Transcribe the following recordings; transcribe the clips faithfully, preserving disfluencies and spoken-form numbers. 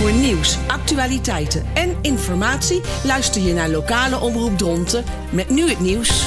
Voor nieuws, actualiteiten en informatie luister je naar lokale Omroep Dronten met nu het nieuws.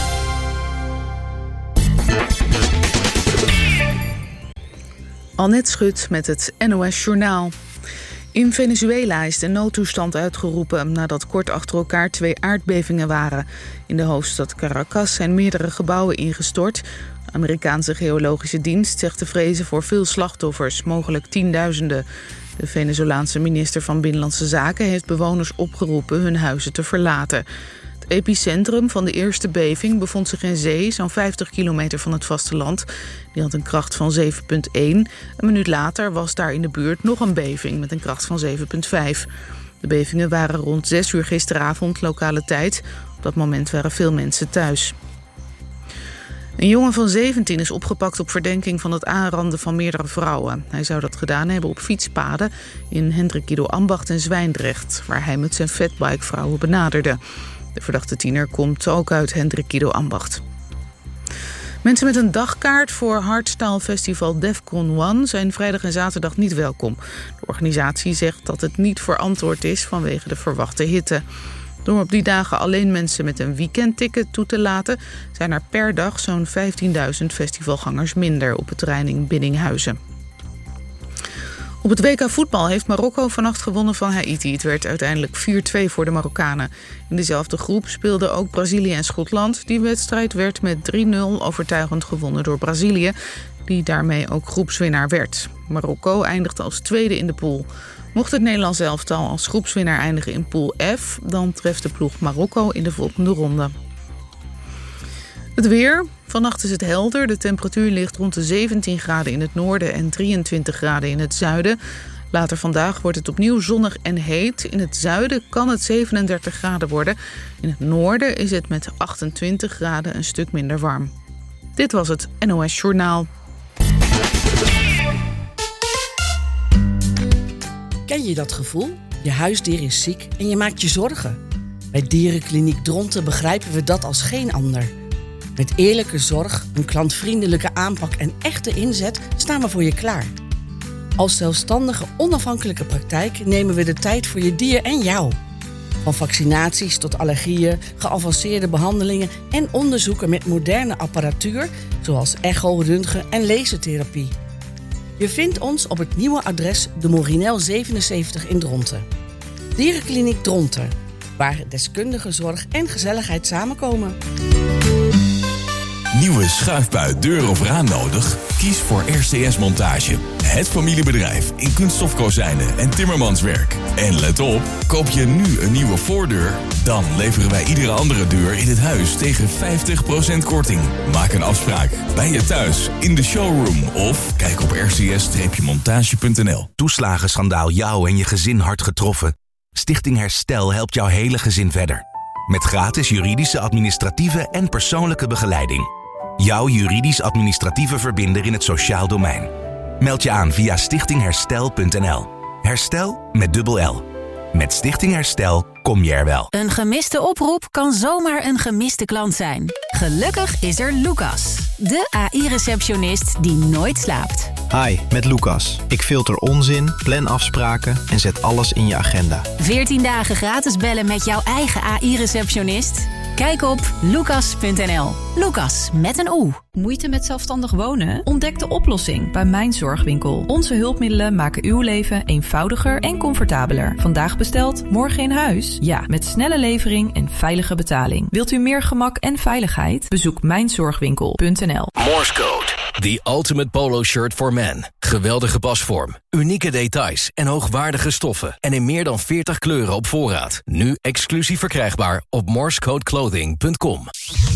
Annette Schut met het N O S Journaal. In Venezuela is de noodtoestand uitgeroepen nadat kort achter elkaar twee aardbevingen waren. In de hoofdstad Caracas zijn meerdere gebouwen ingestort. De Amerikaanse geologische dienst zegt te vrezen voor veel slachtoffers, mogelijk tienduizenden. De Venezolaanse minister van Binnenlandse Zaken heeft bewoners opgeroepen hun huizen te verlaten. Het epicentrum van de eerste beving bevond zich in zee, zo'n vijftig kilometer van het vasteland. Die had een kracht van zeven komma één. Een minuut later was daar in de buurt nog een beving met een kracht van zeven komma vijf. De bevingen waren rond zes uur gisteravond lokale tijd. Op dat moment waren veel mensen thuis. Een jongen van zeventien is opgepakt op verdenking van het aanranden van meerdere vrouwen. Hij zou dat gedaan hebben op fietspaden in Hendrik Ido Ambacht en Zwijndrecht, waar hij met zijn fatbike vrouwen benaderde. De verdachte tiener komt ook uit Hendrik Ido Ambacht. Mensen met een dagkaart voor Hardstyle Festival Defcon één zijn vrijdag en zaterdag niet welkom. De organisatie zegt dat het niet verantwoord is vanwege de verwachte hitte. Door op die dagen alleen mensen met een weekendticket toe te laten, zijn er per dag zo'n vijftienduizend festivalgangers minder op het terrein in Biddinghuizen. Op het W K voetbal heeft Marokko vannacht gewonnen van Haiti. Het werd uiteindelijk vier twee voor de Marokkanen. In dezelfde groep speelden ook Brazilië en Schotland. Die wedstrijd werd met drie nul overtuigend gewonnen door Brazilië, die daarmee ook groepswinnaar werd. Marokko eindigde als tweede in de pool. Mocht het Nederlands elftal als groepswinnaar eindigen in pool F, dan treft de ploeg Marokko in de volgende ronde. Het weer. Vannacht is het helder. De temperatuur ligt rond de zeventien graden in het noorden en drieëntwintig graden in het zuiden. Later vandaag wordt het opnieuw zonnig en heet. In het zuiden kan het zevenendertig graden worden. In het noorden is het met achtentwintig graden een stuk minder warm. Dit was het N O S Journaal. Ken je dat gevoel? Je huisdier is ziek en je maakt je zorgen. Bij Dierenkliniek Dronten begrijpen we dat als geen ander. Met eerlijke zorg, een klantvriendelijke aanpak en echte inzet staan we voor je klaar. Als zelfstandige, onafhankelijke praktijk nemen we de tijd voor je dier en jou. Van vaccinaties tot allergieën, geavanceerde behandelingen en onderzoeken met moderne apparatuur, zoals echo, röntgen en lasertherapie. Je vindt ons op het nieuwe adres de Morinel zevenenzeventig in Dronten. Dierenkliniek Dronten, waar deskundige zorg en gezelligheid samenkomen. Nieuwe schuifbui, deur of raam nodig? Kies voor R C S Montage. Het familiebedrijf in kunststofkozijnen en timmermanswerk. En let op, koop je nu een nieuwe voordeur, dan leveren wij iedere andere deur in het huis tegen vijftig procent korting. Maak een afspraak bij je thuis, in de showroom of kijk op r c s montage punt n l. Toeslagenschandaal jou en je gezin hard getroffen? Stichting Herstel helpt jouw hele gezin verder. Met gratis juridische, administratieve en persoonlijke begeleiding. Jouw juridisch-administratieve verbinder in het sociaal domein. Meld je aan via stichting herstel punt n l. Herstel met dubbel L. Met Stichting Herstel kom je er wel. Een gemiste oproep kan zomaar een gemiste klant zijn. Gelukkig is er Lucas, de A I-receptionist die nooit slaapt. Hi, met Lucas. Ik filter onzin, plan afspraken en zet alles in je agenda. veertien dagen gratis bellen met jouw eigen A I-receptionist? Kijk op lucas punt n l. Lucas met een O. Moeite met zelfstandig wonen? Ontdek de oplossing bij Mijn Zorgwinkel. Onze hulpmiddelen maken uw leven eenvoudiger en comfortabeler. Vandaag besteld, morgen in huis? Ja, met snelle levering en veilige betaling. Wilt u meer gemak en veiligheid? Bezoek mijn zorgwinkel punt n l. Morse Code. The ultimate polo shirt for men. Geweldige pasvorm, unieke details en hoogwaardige stoffen. En in meer dan veertig kleuren op voorraad. Nu exclusief verkrijgbaar op morsecode clothing punt com.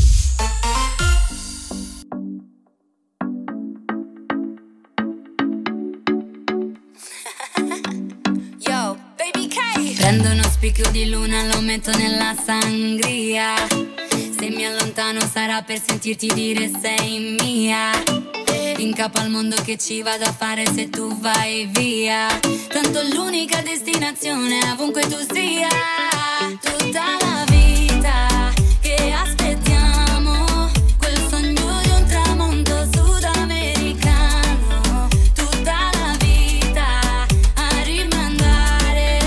Yo, baby K. Prendo uno spicchio di luna, lo metto nella sangria. Se mi allontano sarà per sentirti dire sei mia. In capo al mondo che ci vado a fare se tu vai via. Tanto l'unica destinazione ovunque tu sia. Tutta la vita che aspettiamo, quel sogno di un tramonto sudamericano. Tutta la vita a rimandare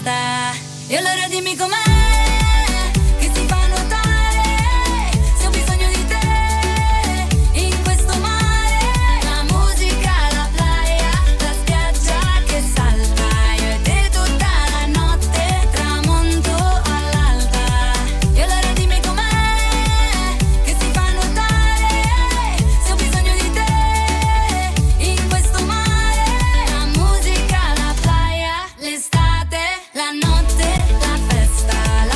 festa. E allora dimmi com'è che si fa nuotare, se ho bisogno di te in questo mare. La musica, la playa, la spiaggia che salta, io e te tutta la notte, tramonto all'alba. E allora dimmi com'è che si fa nuotare, se ho bisogno di te in questo mare. La musica, la playa, l'estate, la notte, la festa.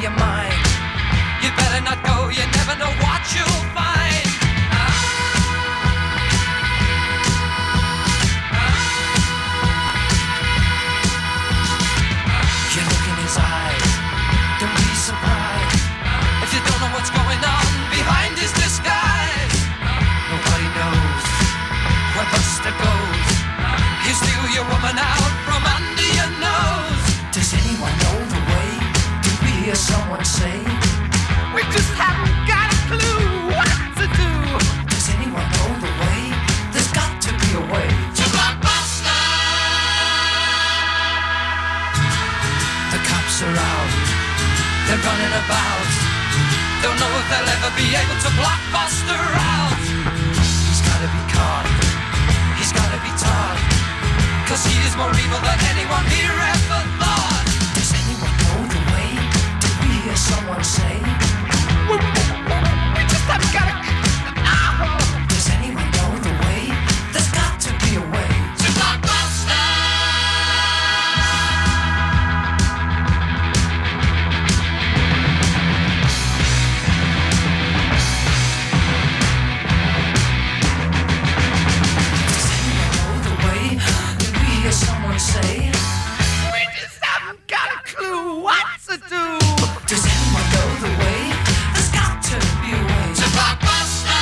your mind. You better not go, you never know what you'll find. You look in his eyes, don't be surprised if you don't know what's going on behind his disguise. Nobody knows where Buster goes. You steal your woman out from under your nose. Does anyone know the way? Did we hear someone say? We just haven't got a clue what to do. Does anyone know the way? There's got to be a way to Blockbuster. The cops are out, they're running about. Don't know if they'll ever be able to block Buster out. He's gotta be caught, he's gotta be taught, 'cause he is more evil than anyone here ever thought. Does anyone know the way? Did we hear someone say? We, we just haven't got it. Oh. Does anyone know the way? There's got to be a way to Blockbuster. Does anyone know the way? Did we hear someone say? We just haven't got a clue what to do. Does anyone know the way? There's got to be a way to Blockbuster.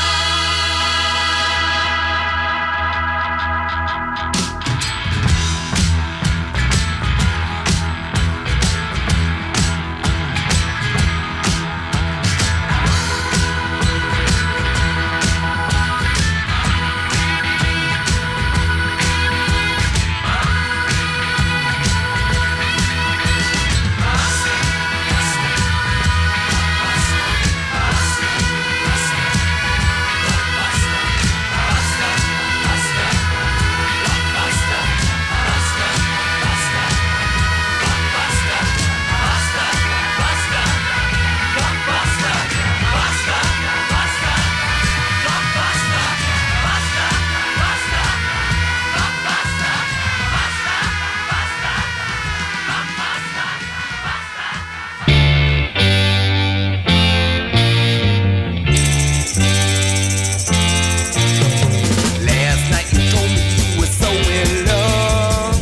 Last night you told me you were so in love,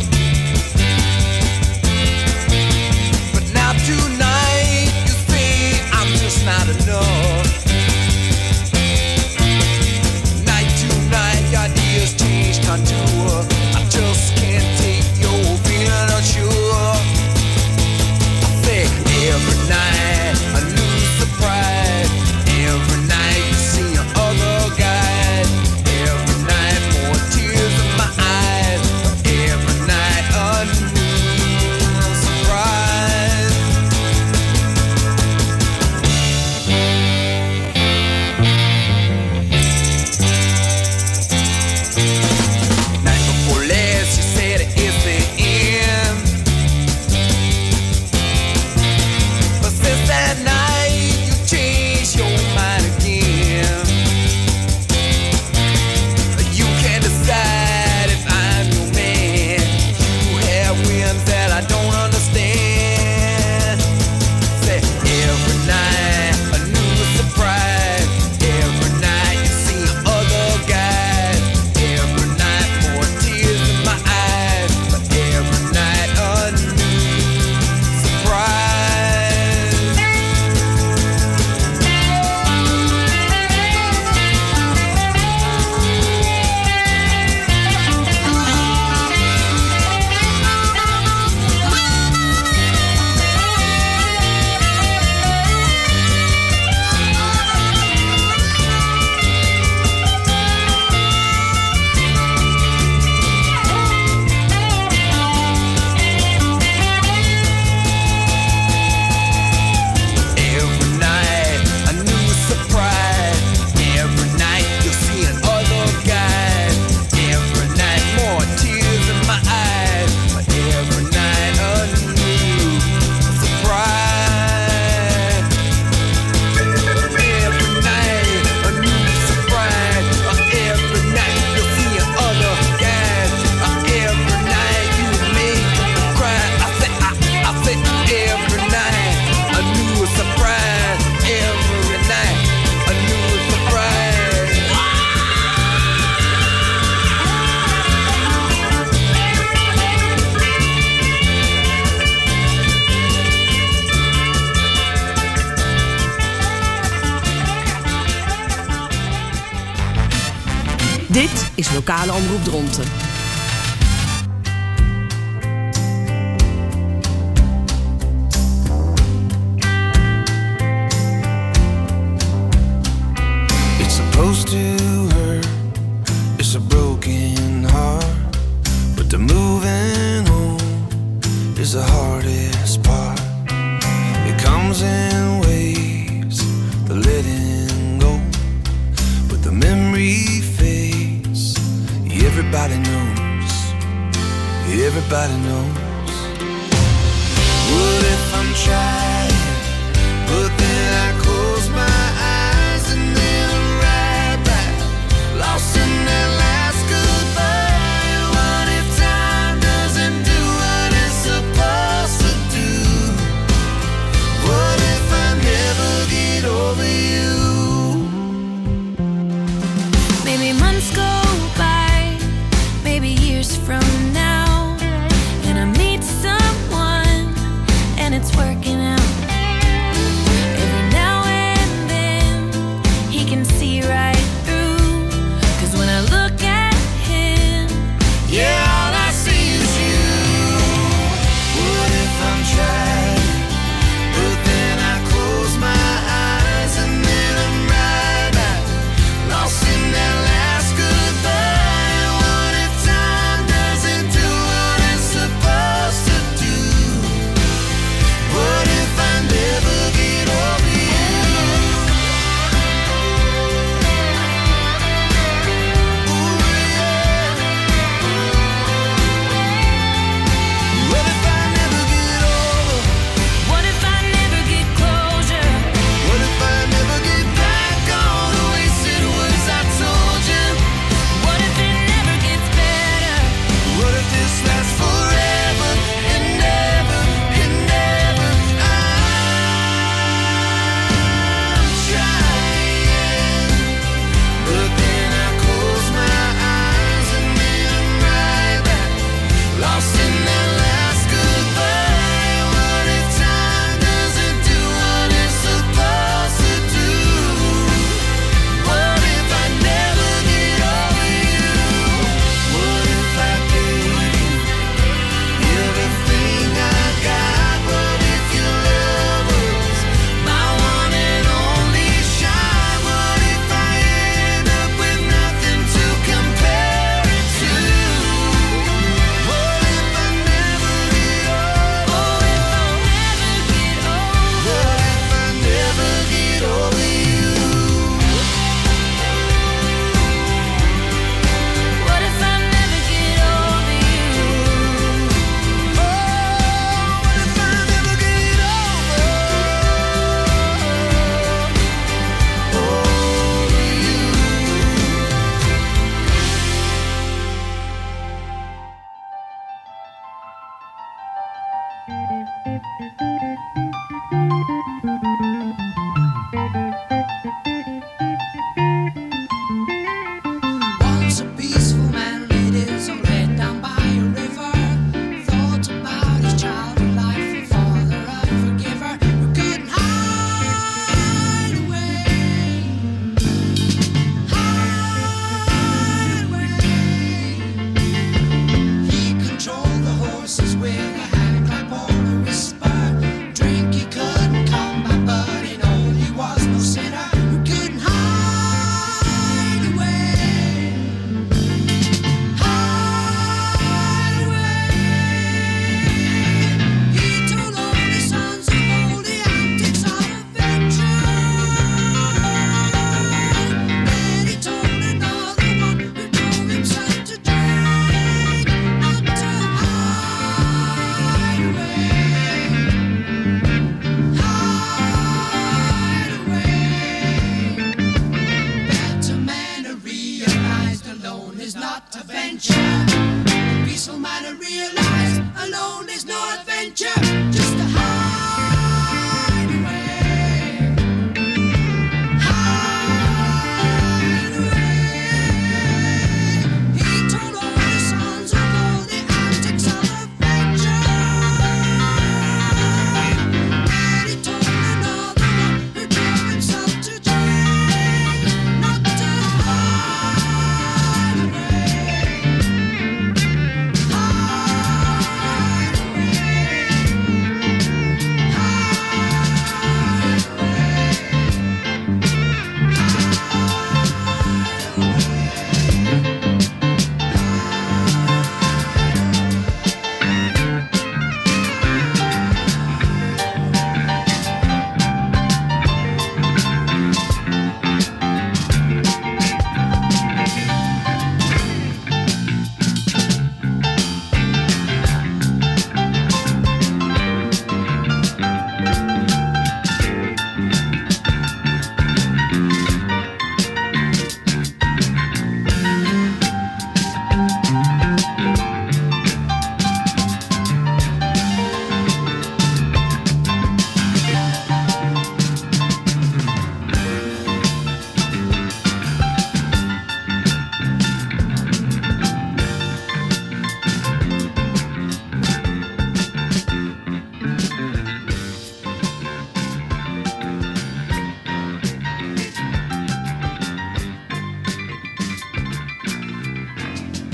but now tonight you say I'm just not enough. Night to night your ideas change contour. I just can't take your feeling unsure. I say every night a new surprise. Every night you see your other guys. Every night more tears in my eyes. Every night a new surprise. Dit is Lokale Omroep Dronten. It's supposed to hurt, it's a broken heart, but the moving on is the hardest part. It comes in waves, the letting go, but the memory fades. Everybody knows, everybody knows. What if I'm trying, but then I close my eyes and then right back, lost in that last goodbye. What if time doesn't do what it's supposed to do? What if I never get over you? Maybe months go by, maybe years from now, and I meet someone and it's working out.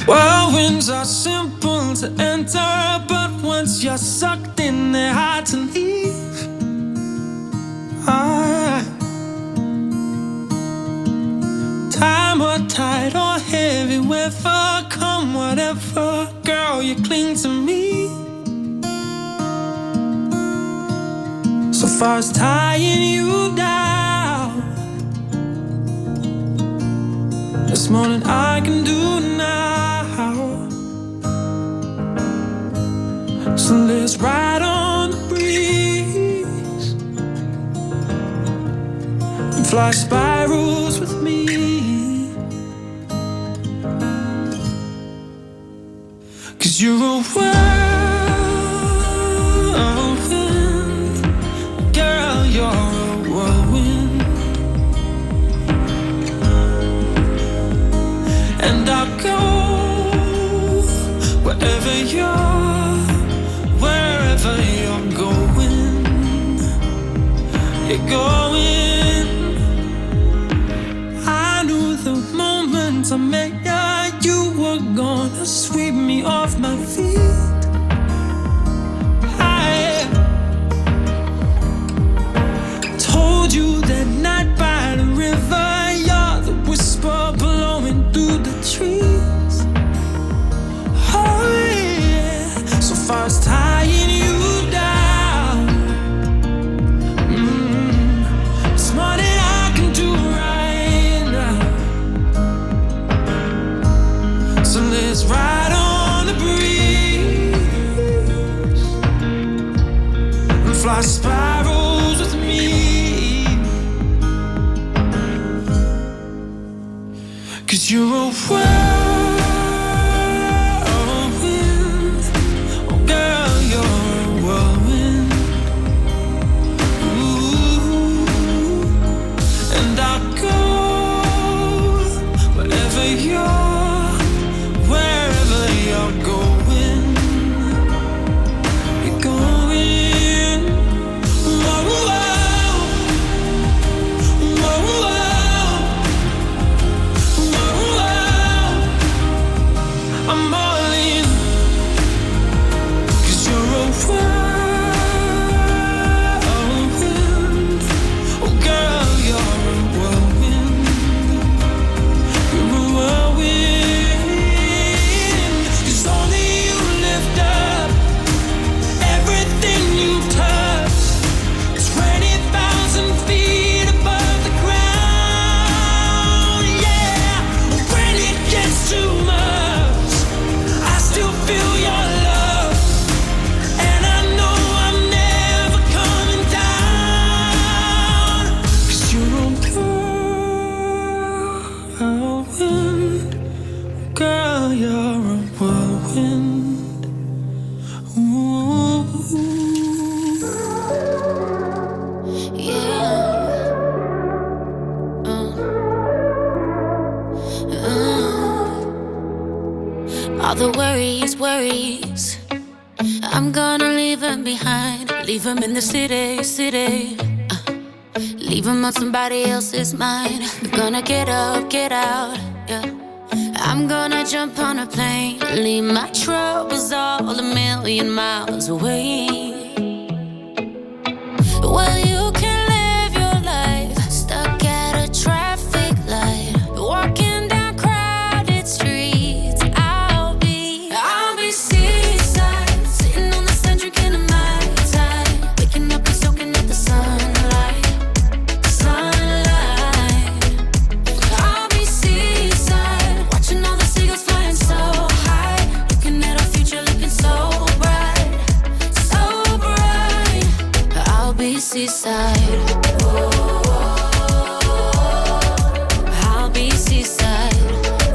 Whirlwinds are simple to enter, but once you're sucked in, they're hard to leave. Ah. Time or tide or heavy weather, come whatever, girl, you cling to me. So far as tying you down, there's more than I can do now. So let's ride on the breeze and fly spirals with me. Cause you're a whirlwind, girl, you're a whirlwind. And I'll go wherever you're, wherever you're going, you're going. I knew the moment I met you, you were gonna sweep me off my feet. I told you that night by the river, you're the whisper blowing through the trees. Oh yeah, so far as tying you down, mm, it's more than I can do right now. So let's ride on the breeze and fly spirals with me. Cause you're a whirlwind, oh girl, you're a whirlwind. Ooh, and I'll go wherever you're, wherever you're going, you're going. Whoa, whoa, whoa, whoa, whoa. I'm all in, cause you're a whirlwind, oh girl, you're a whirlwind. You're a whirlwind, cause only you lift up everything you touch. Twenty thousand feet above the ground, yeah. When it gets too much, I still feel your love, and I know I'm never coming down. Cause you're a whirlwind, girl, you're a whirlwind. Ooh. Yeah. Uh. Uh. All the worries, worries, I'm gonna leave them behind. Leave them in the city, city. Uh. Leave them on somebody else's mind. We're gonna get up, get out, yeah. I'm gonna jump on a plane, leave my troubles all a million miles away. Well, you can live your life stuck at a traffic light, walking down crowded streets. I'll be, I'll be seaside, sitting on the sand drinking a Mai Tai, waking up and soaking up the sunlight, sunlight. I'll be seaside, watching all the seagulls flying so high, looking at our future looking so bright, so bright. I'll be seaside. I'll be seaside.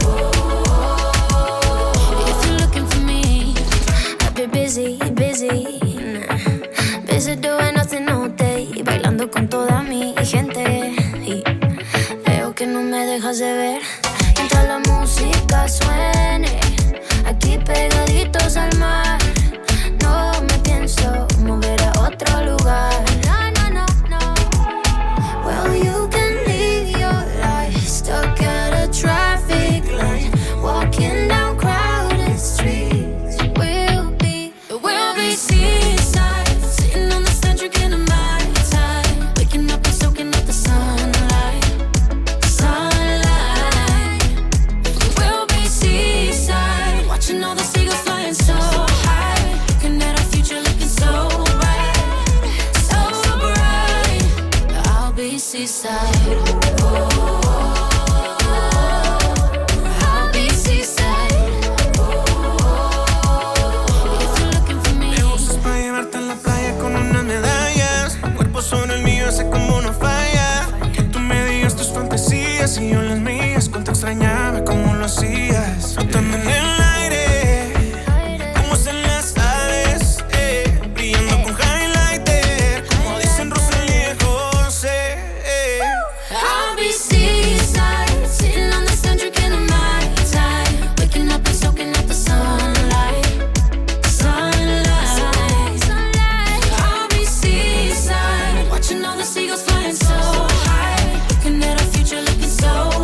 If you're looking for me, I've been busy, busy, busy doing nothing all day, bailando con toda mi gente. Y veo que no me dejas de ver. Mientras la música suene, aquí pegaditos al mar. No me pienso mover a otro lugar. No, no, no, no. Well, you can live your life stuck at a traffic light, walking down crowded seaside. Oh, I'll be seaside. If you're looking for me. Me gustas pa' llevarte a la playa con unas medallas. Tu cuerpo sobre el mío, sé cómo no falla. Que tú me digas tus fantasías y yo las mías. Cuánto extrañaba cómo lo hacías. Flotando en el aire, como hacen las aves, eh. Brillando con highlighter, como dicen Rosalía y José, eh. I'll be seaside, sitting on the sand, drinking the night time, waking up and soaking up the sunlight, sunlight, sunlight. I'll be seaside, watching all the seagulls flying so high, looking at our future, looking so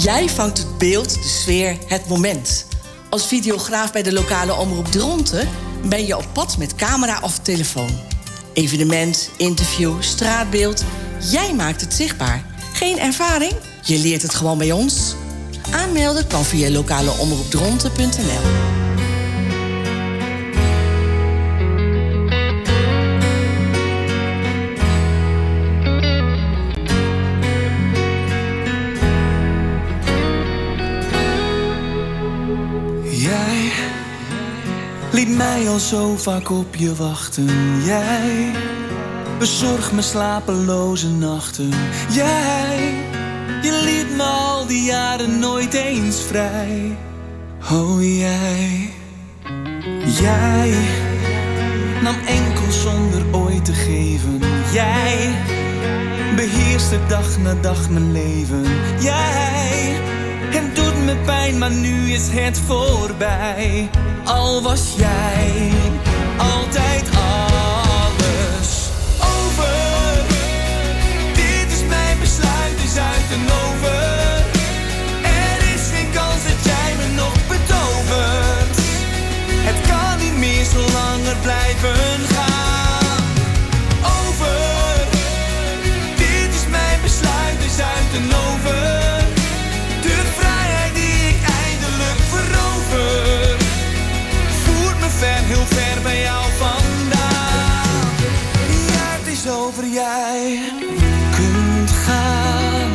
Jij vangt het beeld, de sfeer, het moment. Als videograaf bij de lokale omroep Dronten ben je op pad met camera of telefoon. Evenement, interview, straatbeeld. Jij maakt het zichtbaar. Geen ervaring? Je leert het gewoon bij ons. Aanmelden kan via lokaleomroepdronten punt n l. Jij liet mij al zo vaak op je wachten. Jij bezorgt me slapeloze nachten. Jij, je liet me al die jaren nooit eens vrij. Oh jij, jij nam enkel zonder ooit te geven. Jij beheerste dag na dag mijn leven. Jij, het doet me pijn, maar nu is het voorbij. Al was jij altijd alles over. Dit is mijn besluit, is uit en over. Er is geen kans dat jij me nog betovert. Het kan niet meer zo langer blijven gaan. Over. Dit is mijn besluit, is uit en over. De vrijheid die ik eindelijk verover voert me ver, heel ver bij jou vandaan. Ja, het is over, jij kunt gaan.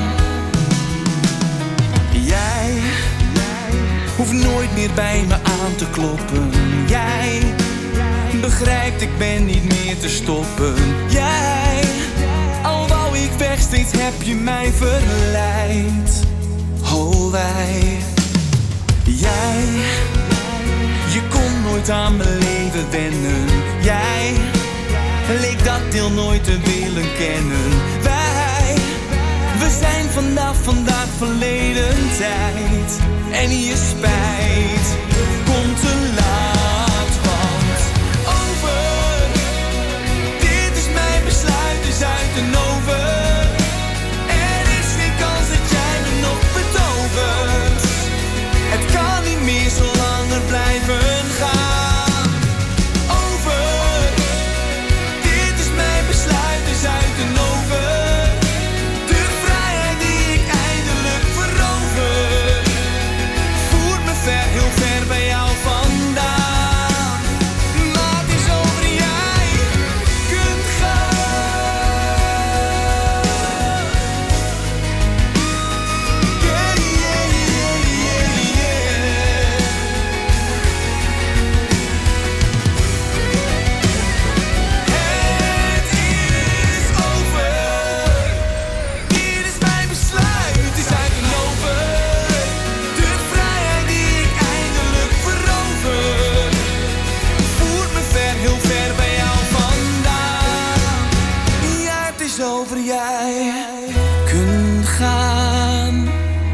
Jij hoeft nooit meer bij me aan te kloppen. Jij begrijpt, ik ben niet meer te stoppen. Jij, al wou ik weg, steeds heb je mij verleid. Oh wij, jij, je kon nooit aan mijn leven wennen. Jij leek dat deel nooit te willen kennen. Wij, we zijn vanaf vandaag verleden tijd. En je spijt komt te laat, want over. Dit is mijn besluit, is uit en over. Er is geen kans dat jij me nog betovert. Het kan niet meer zo langer blijven gaan. Over. Dit is mijn besluit, is uit en over. De vrijheid die ik eindelijk verover voert me ver, heel ver bij jou vandaan. Maar het is over, jij kunt gaan. Yeah, yeah, yeah, yeah, yeah. Het is over. Dit is mijn besluit, is uit en over. De vrijheid die ik eindelijk verover voert me ver, heel ver bij jou vandaan. Ja, het is over, jij kunt gaan.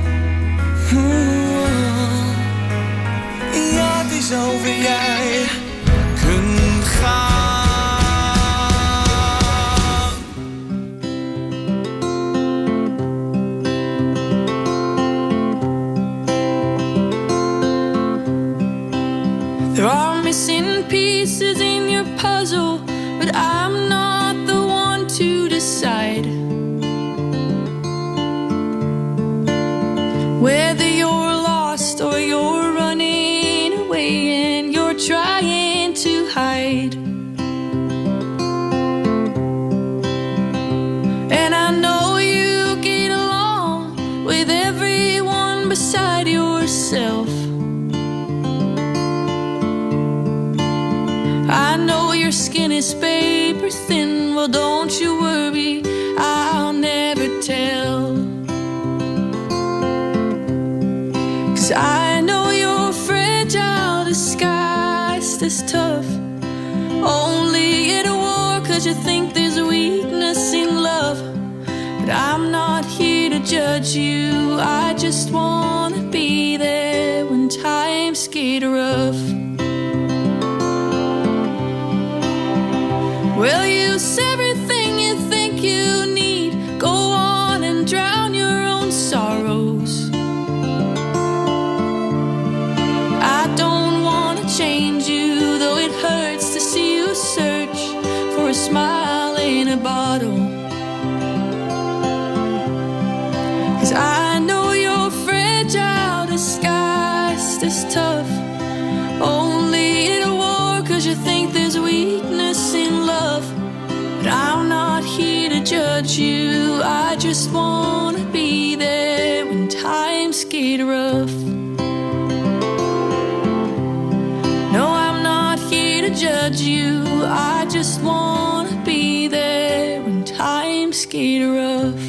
Hmm. Ja, het is over, jij kunt gaan. There are missing pieces in your puzzle, but I'm not the one to decide whether you're lost or you're running away and you're trying to hide. And I know you get along with everyone beside yourself. I know your skin is paper thin. Well, don't you worry, I'll never tell. 'Cause I know you're fragile, disguised as tough. Only at war 'cause you think there's weakness in love. But I'm not here to judge you, I just wanna be there when times get rough. Well, use everything you think you need. Go on and drown your own sorrows. you. I just wanna be there when times get rough. No, I'm not here to judge you. I just wanna be there when times get rough.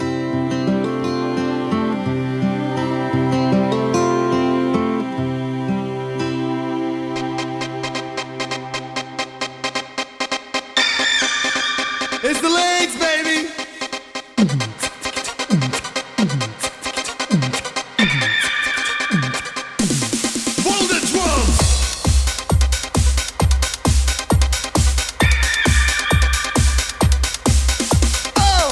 It's the legs, baby. Roll the drums. Oh.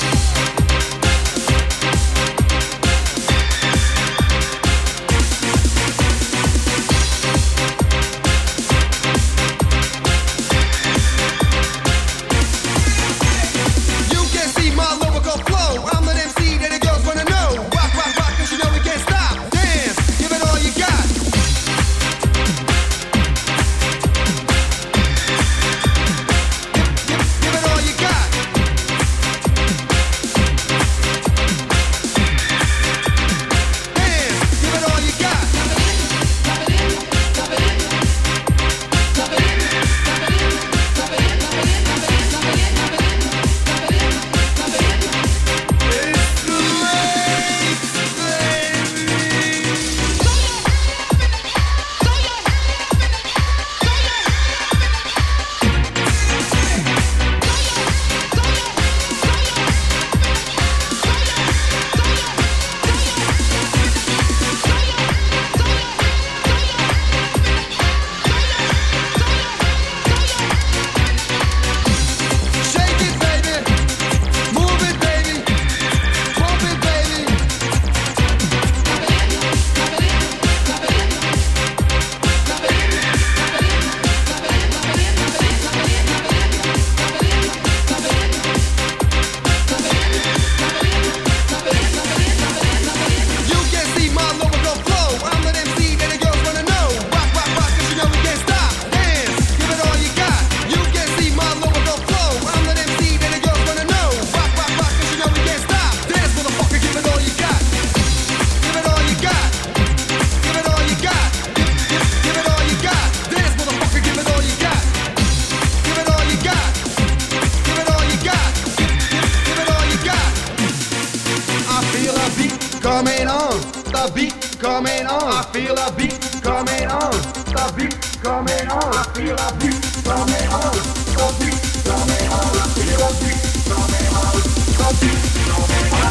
coming on, the beat coming on. I feel a beat coming on, the beat coming on. I feel a beat coming on, the beat coming on. I feel a beat coming on, the beat coming on.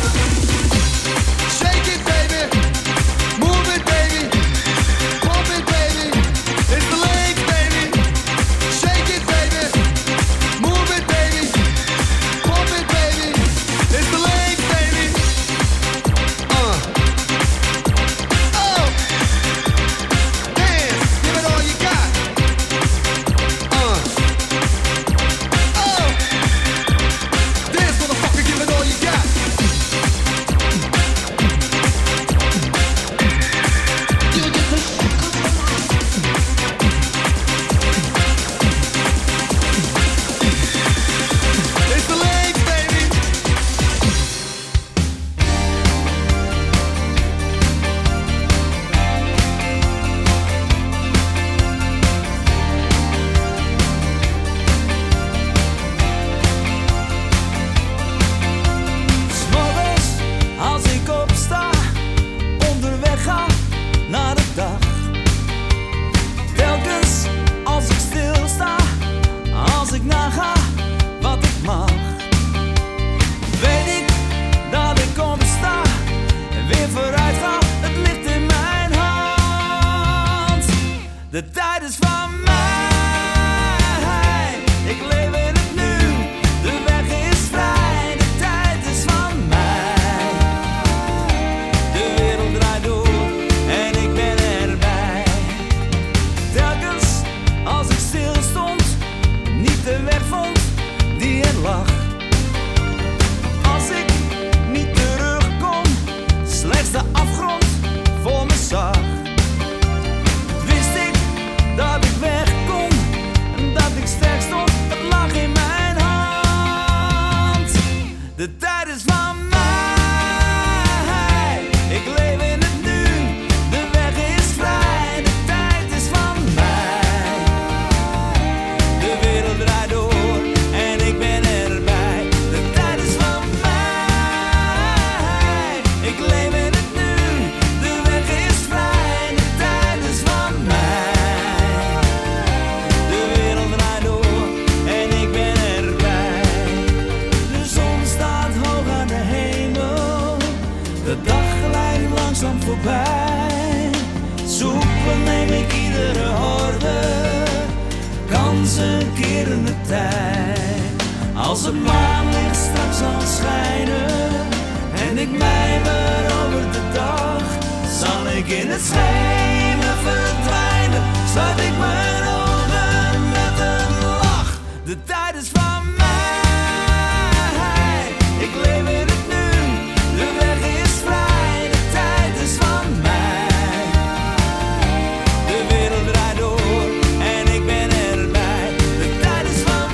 Shake it, baby, move it, baby, pump it, baby. It's the legs, baby. Shake it, baby, move it, baby, pump it, baby. It's the legs, baby. Uh. Oh. Dance, give it all you got. Uh. Oh. Dance, motherfucker, give it all you got. It's the legs, baby. S'morgens als ik opsta, onderweg ga naar de dag. Telkens als ik stilsta, als ik naga wat ik mag. Weet ik dat ik opsta en weer vooruit ga, het ligt in mijn hand. De tijd is van mij, ik leef in het nu, de weg is vrij, de tijd is van mij. De wereld draait door en ik ben erbij. Telkens als ik stil stond, niet de weg vond die er lag. Als ik niet terugkom, slechts de afgrond voor me zag. Wist ik De tijd is van mij. Ik leef in het nu. De weg is vrij. De tijd is van mij. De wereld draait door en ik ben erbij. De tijd is van mij. Ik leef in het nu. De weg is vrij. De tijd is van mij. De wereld draait door en ik ben erbij. De zon staat hoog aan de hemel. De dag glijdt langzaam voorbij. Zoeken neem ik iedere horde. Kansen keren de tijd. Als het maanlicht straks zal schijnen en ik mijmer over de dag, zal ik in het schemer verdwijnen. Sluit ik mijn ogen met een lach. De tijd is van mij. Ik leef in het nu. De weg is vrij. De tijd is van mij. De wereld draait door en ik ben erbij. De tijd is van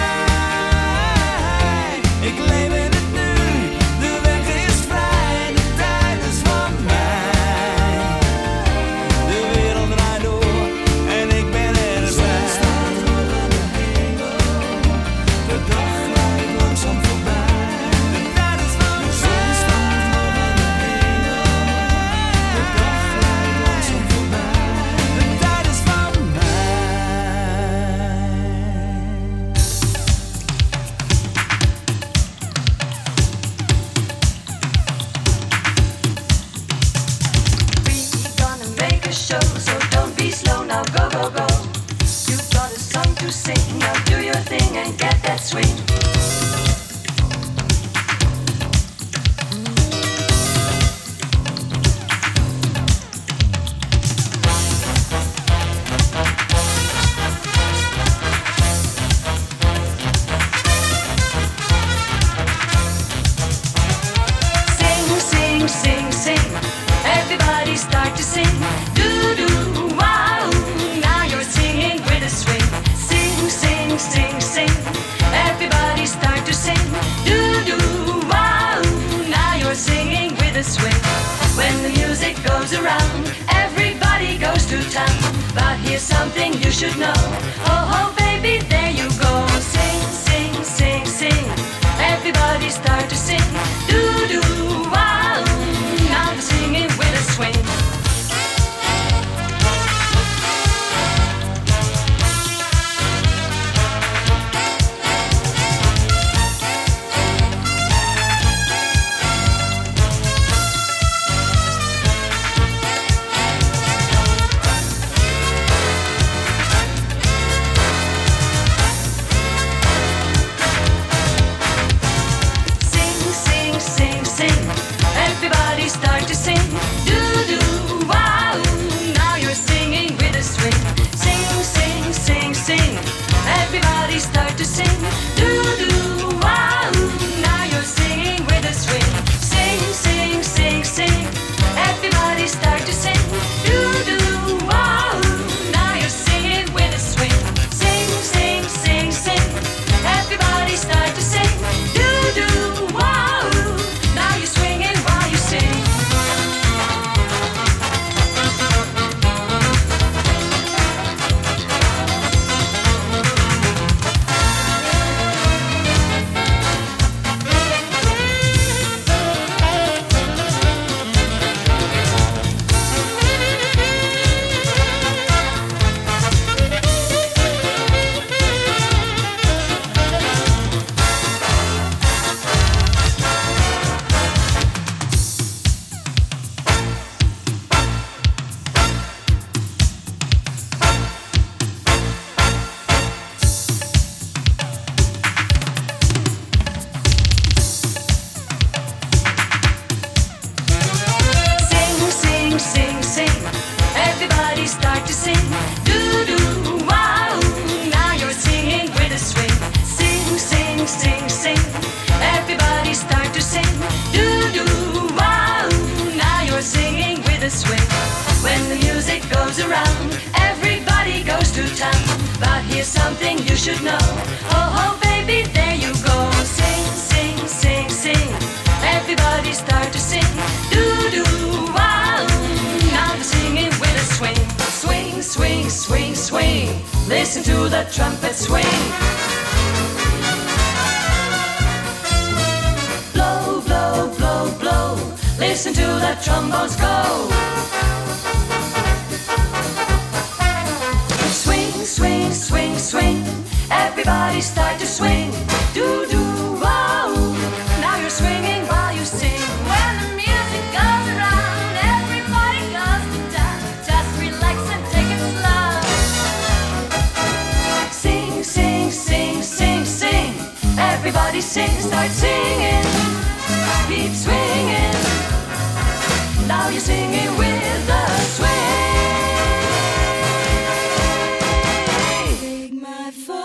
mij. Ik leef in het nu. De weg is vrij. De tijd is van mij. De wereld draait door en ik ben erbij. De zon staat hoog aan de hemel. De dag glijdt langzaam voorbij. De tijd is van mij. De zon staat hoog aan de hemel. De dag glijdt langzaam voorbij. De tijd is van We gonna make a show, so don't be slow, now go, go, go. You've got a song to sing, now do your thing and get that swing. Sing, sing, sing, sing. Everybody start to sing. Do, do, wow. Now you're singing with a swing. Sing, sing, sing, sing. Everybody start to sing. Do, do, wow. Now you're singing with a swing. When the music goes around, everybody goes to town. But here's something you should know. Oh, oh, baby, there you go. Sing, sing, sing, sing. Everybody start to sing. Do, do, wow. Now you're singing with a swing. Sing, sing, sing, sing. Everybody start to sing. Do, do, wow. Now you're singing with a swing. Sing, sing, sing, sing. Everybody start to sing. Do, do, wow. Now you're singing with a swing. Sing, sing, sing, sing. Everybody start to sing. Do, do, wow. Now you're singing with a swing. Sing, sing, sing, sing. Everybody start to sing. Do, do, wow. Now you're swinging while you sing. Sing, sing, sing, sing. Everybody start to sing. Do, do, wow. Now you're singing with a swing. Sing, sing, sing, sing. Everybody start to sing. Do, do, wow. Now you're singing with a swing. When the music goes around, everybody goes to town. But here's something you should know. Oh, oh, baby, there you go. Sing, sing, sing, sing. Listen to the trumpet swing. Blow, blow, blow, blow. Listen to the trombones go. Swing, swing, swing, swing. Everybody start to swing. Do, do, wow. Now you're swinging while you sing. When the music goes around, everybody goes to dance. Just relax and take it slow. Sing, sing, sing, sing, sing. Everybody sing, start singing. Keep swinging. Now you're singing with the swing. Break my fall.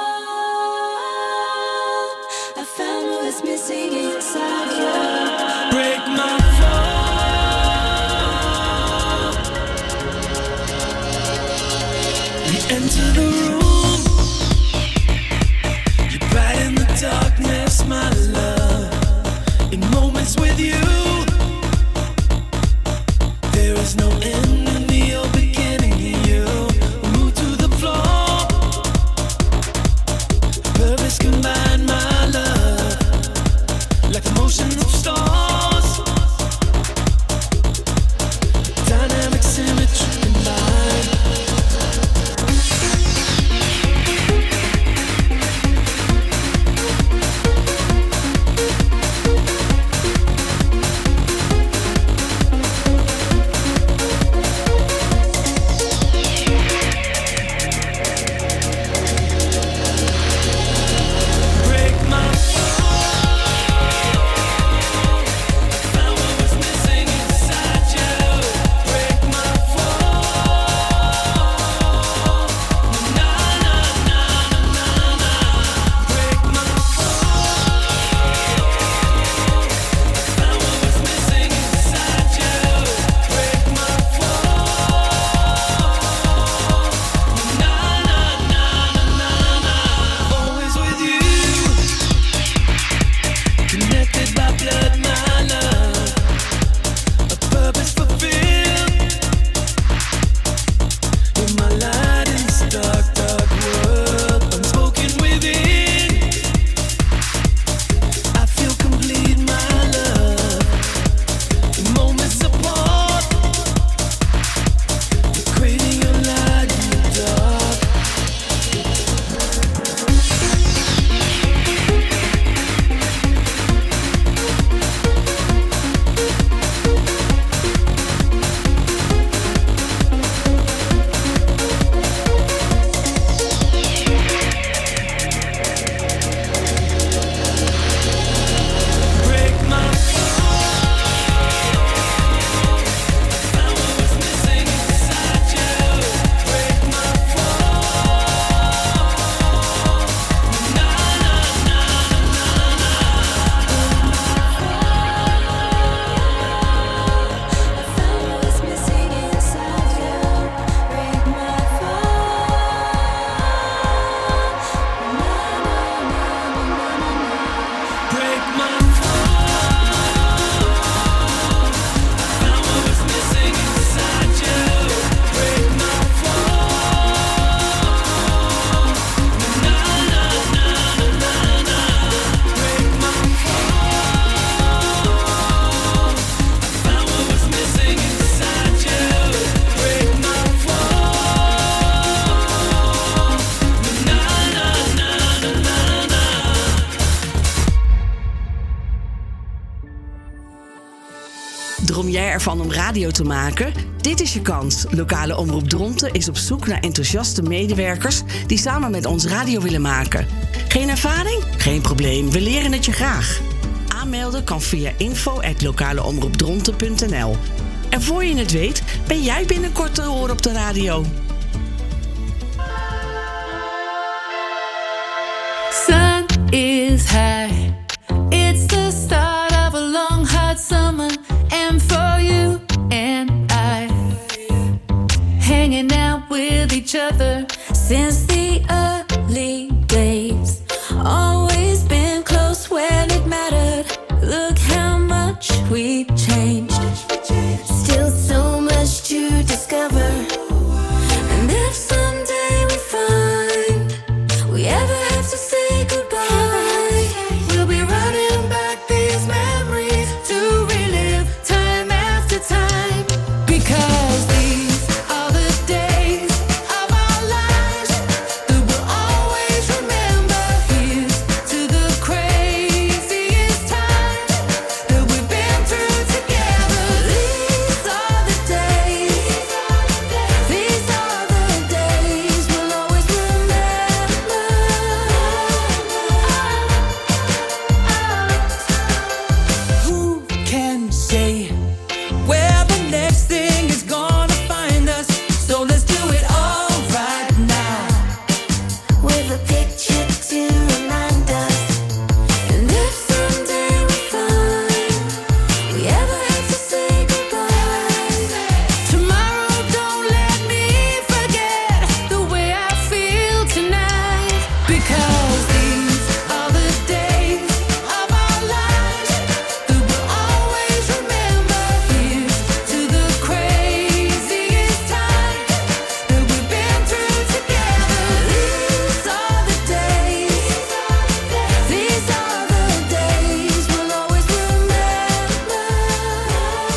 I found what was missing inside you. Break my fall. We enter the room. You're bright in the darkness, my love. In moments with you, there is no enemy or beginning to you. Move to the floor. Purpose combine, my love, like the motion of stars. Dynamic symmetry combined. Droom jij ervan om radio te maken? Dit is je kans. Lokale Omroep Dronten is op zoek naar enthousiaste medewerkers die samen met ons radio willen maken. Geen ervaring? Geen probleem, we leren het je graag. Aanmelden kan via info at lokaleomroepdronten punt n l. En voor je het weet, ben jij binnenkort te horen op de radio.